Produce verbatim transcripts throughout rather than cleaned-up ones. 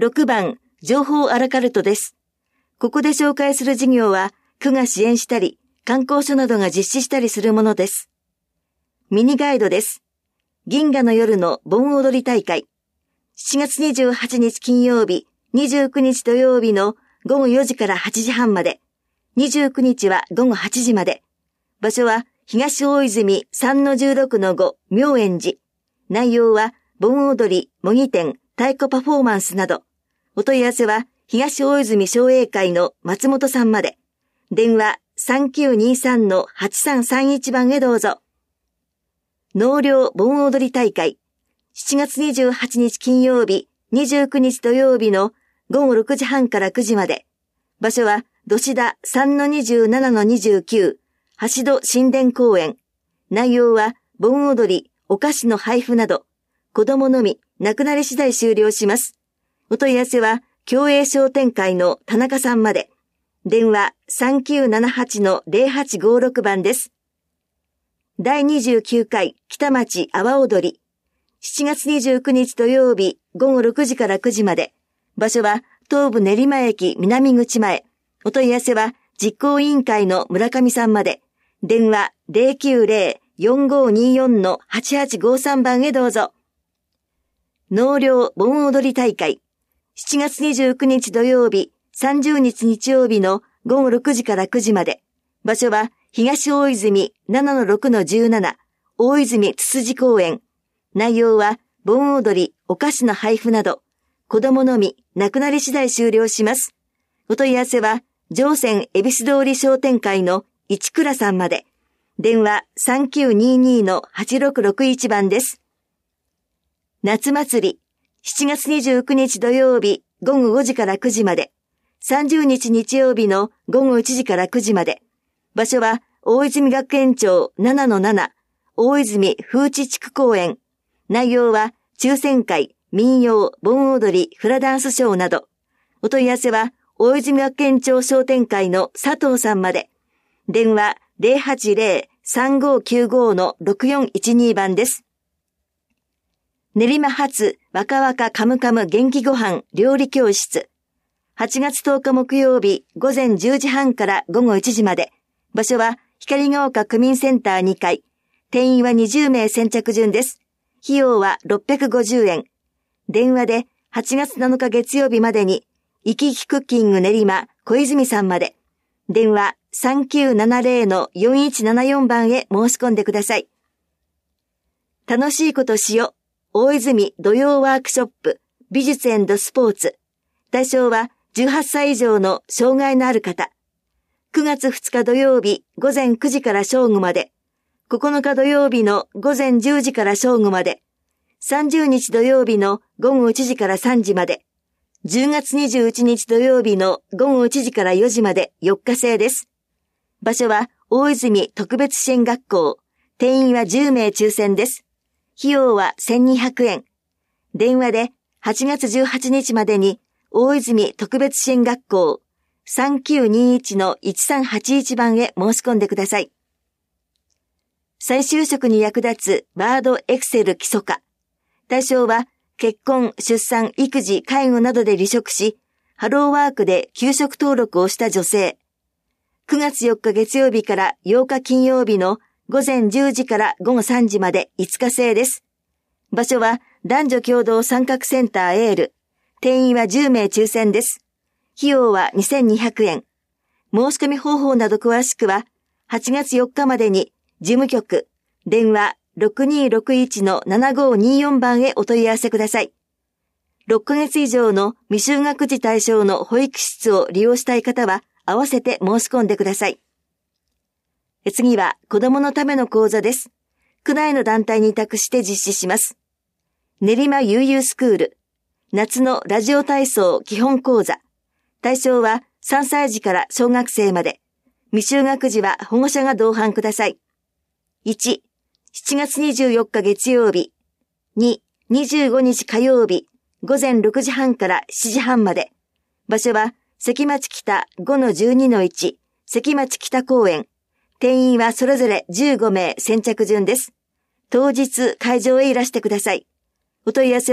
ろくばん、情報アラカルトです。ここで紹介する事業は、区が支援したり、観光所などが実施したりするものです。ミニガイドです。銀河の夜の盆踊り大会。しちがつにじゅうはちにち金曜日、にじゅうくにち土曜日のごごよじからはちじはんまで、にじゅうくにちはごごはちじまで。場所は東大泉 さんのじゅうろくのご 妙円寺。内容は盆踊り、模擬店、太鼓パフォーマンスなど。お問い合わせは東大泉商栄会の松本さんまで。電話 さんきゅうにさんのはちさんさんいち 番へどうぞ。納涼盆踊り大会。しちがつにじゅうはちにち金曜日、にじゅうくにち土曜日のごごろくじはんからくじまで。場所は土師田 さんのにじゅうななのにじゅうきゅう 橋戸神殿公園。内容は盆踊り、お菓子の配布など。子供のみ、なくなり次第終了します。お問い合わせは共栄商店会の田中さんまで。電話 さんきゅうななはちのぜろはちごろく 番です。だいにじゅうきゅうかい北町阿波踊り。しちがつにじゅうくにち土曜日ごごろくじからくじまで。場所は東武練馬駅南口前。お問い合わせは実行委員会の村上さんまで。電話 ぜろきゅうぜろ よんごによんのはちはちごさん 番へどうぞ。納涼盆踊り大会。しちがつにじゅうくにち土曜日、さんじゅうにち日曜日のごごろくじからくじまで。場所は東大泉 ななのろくのじゅうなな 大泉つつじ公園。内容は盆踊り、お菓子の配布など。子供のみ、なくなり次第終了します。お問い合わせは上泉恵比寿通り商店会の市倉さんまで。電話 さんきゅうににのはちろくろくいち 番です。夏祭り。しちがつにじゅうくにち土曜日ごごごじからくじまで。さんじゅうにち日曜日のごごいちじからくじまで。場所は大泉学園町 ななのなな 大泉風致地区公園。内容は抽選会、民謡、盆踊り、フラダンスショーなど。お問い合わせは大泉学園町商店会の佐藤さんまで。電話 ぜろはちぜろ さんごきゅうごのろくよんいちに 番です。練馬発若々カムカム元気ご飯料理教室。はちがつとおか木曜日ごぜんじゅうじはんからごごいちじまで。場所は光が丘区民センターにかい。定員はにじゅうめい先着順です。費用はろっぴゃくごじゅうえん。電話ではちがつなのか月曜日までに、生き生きクッキング練馬小泉さんまで。電話 さんきゅうななぜろのよんいちななよん 番へ申し込んでください。楽しいことしよう。大泉土曜ワークショップ美術&スポーツ。対象はじゅうはっさい以上の障害のある方。くがつふつか土曜日ごぜんくじから正午まで。ここのか土曜日のごぜんじゅうじから正午まで。さんじゅうにち土曜日のごごいちじからさんじまで。じゅうがつにじゅういちにち土曜日のごごいちじからよじまでよっかせいです。場所は大泉特別支援学校。定員はじゅうめい抽選です。費用はせんにひゃくえん。電話ではちがつじゅうはちにちまでに大泉特別支援学校 さんきゅうにいちのいちさんはちいち 番へ申し込んでください。再就職に役立つワードエクセル基礎化。対象は結婚、出産、育児、介護などで離職し、ハローワークで休職登録をした女性。くがつよっか月曜日からようか金曜日のごぜんじゅうじからごごさんじまでいつかせいです。場所は男女共同参画センターエール。定員はじゅうめい抽選です。費用はにせんにひゃくえん。申し込み方法など詳しくははちがつよっかまでに事務局、電話 ろくにーろくいちのななごによん 番へお問い合わせください。ろっかげつ以上の未就学児対象の保育室を利用したい方は合わせて申し込んでください。次は子供のための講座です。区内の団体に委託して実施します。練馬悠々スクール、夏のラジオ体操基本講座。対象はさんさいじから小学生まで。未就学児は保護者が同伴ください。いち、しちがつにじゅうよっか月曜日。に、にじゅうごにち火曜日。ごぜんろくじはんからしちじはんまで。場所は関町北 ごのじゅうにのいち、関町北公園。定員はそれぞれじゅうごめい先着順です。当日会場へいらしてください。お問い合わせは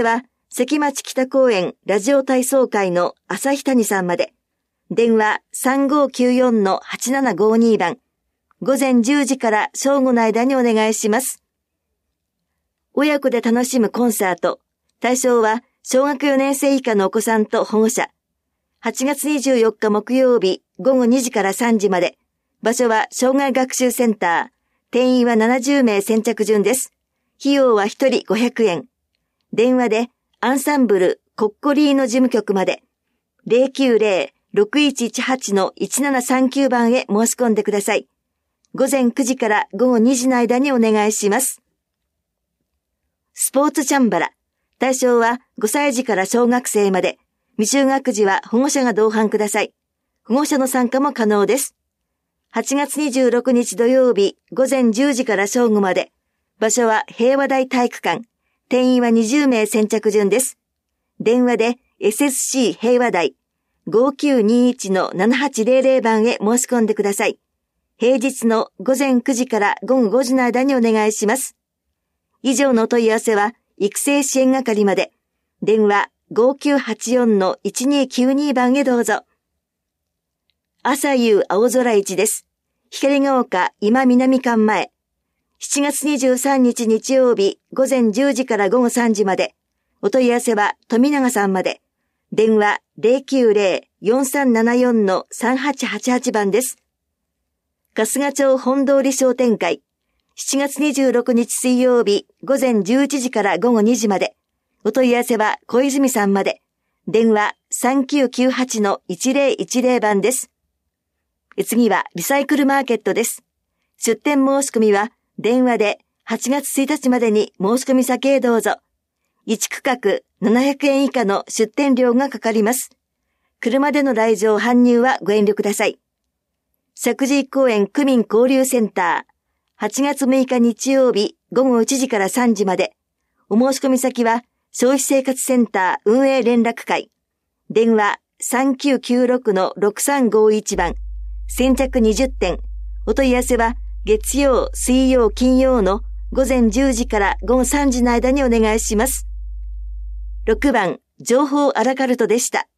関町北公園ラジオ体操会の朝日谷さんまで。電話 さんごきゅうよんのはちななごに 番。午前じゅうじから正午の間にお願いします。親子で楽しむコンサート。対象は小学よねん生以下のお子さんと保護者。はちがつにじゅうよっか木曜日午後にじからさんじまで。場所は障害学習センター。定員はななじゅうめい先着順です。費用はひとりごひゃくえん。電話でアンサンブルコッコリーノ事務局まで ゼロきゅうゼロ ろくいちいちはち のいちななさんきゅう 番へ申し込んでください。午前くじから午後にじの間にお願いします。スポーツチャンバラ。対象はごさいじから小学生まで。未就学児は保護者が同伴ください。保護者の参加も可能です。はちがつにじゅうろくにち土曜日午前じゅうじから正午まで。場所は平和台体育館。定員はにじゅうめい先着順です。電話で エスエスシー 平和台 ごきゅうにいちのななはちゼロゼロ 番へ申し込んでください。平日の午前くじから午後ごじの間にお願いします。以上のお問い合わせは育成支援係まで。電話ごきゅうはちよんのいちにきゅうに 番へどうぞ。朝夕青空市です。光が丘今南館前。しちがつにじゅうさんにち日曜日午前じゅうじから午後さんじまで。お問い合わせは富永さんまで。電話 ゼロきゅうゼロ よんさんななよんのさんはちはちはち 番です。春日町本通り商店会。しちがつにじゅうろくにち水曜日午前じゅういちじから午後にじまで。お問い合わせは小泉さんまで。電話 さんきゅうきゅうはちのいちゼロいちゼロ 番です。次はリサイクルマーケットです。出店申し込みは電話ではちがつついたちまでに申し込み先へどうぞ。いち区画ななひゃくえん以下の出店料がかかります。車での来場搬入はご遠慮ください。石神井公園区民交流センター。はちがつむいか日曜日午後いちじからさんじまで。お申し込み先は消費生活センター運営連絡会。電話 さんきゅうきゅうろくのろくさんごいち 番。先着にじゅってん。お問い合わせは月曜、水曜、金曜の午前じゅうじから午後さんじの間にお願いします。ろくばん、情報アラカルトでした。